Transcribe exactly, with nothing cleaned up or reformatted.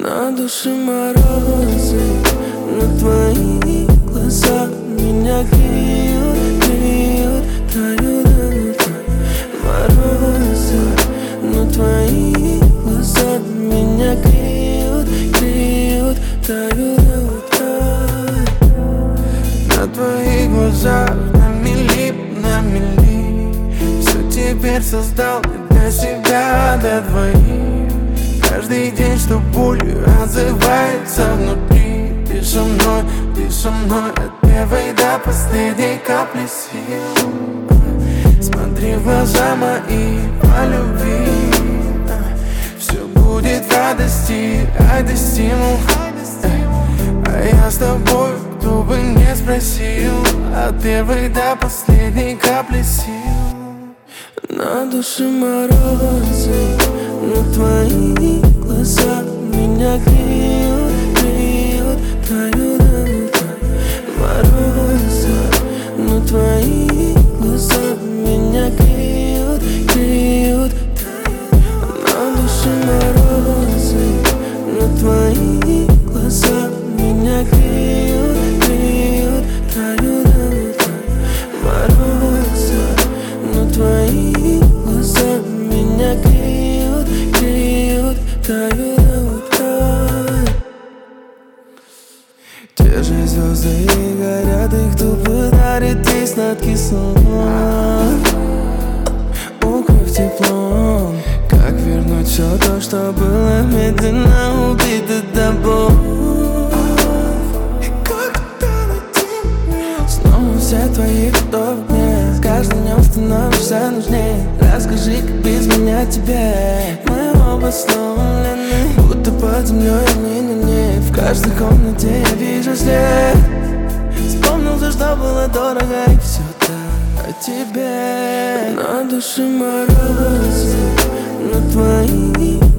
На душе морозы, но твои глаза меня греют, греют, тают до утра. Морозы, но твои глаза меня греют, греют, тают до утра. На твоих глазах на мили, на мили. Все теперь создал для себя, для двоих. Каждый день, что болью отзывается внутри. Ты со мной, ты со мной от первой до последней капли сил. Смотри в глаза мои по любви. Все будет в радости, ради стимул. А я с тобой, кто бы не спросил, от первой до последней капли сил. На душе морозы, но твои глаза меня греют, греют, тают до утра. Морозы, но твои глаза меня греют, греют, тают. На душе морозы, но твои глаза меня греют, греют, тают до утра. Морозы, но твои глаза меня греют, греют, тают до утра. Те же звезды и горят, их тупо дарит и сладкий сон. Укрыв теплом, как вернуть все то, что было медленно убито тобой. Снова все твои готовы к мне. С каждым днем становишься нужнее. Расскажи, как без меня тебе. Мы оба сломлены, будто под землей не-не-не. В каждой комнате я вижу след. Вспомнил все, что было дорого, и все так о тебе. На душе морозы, но твои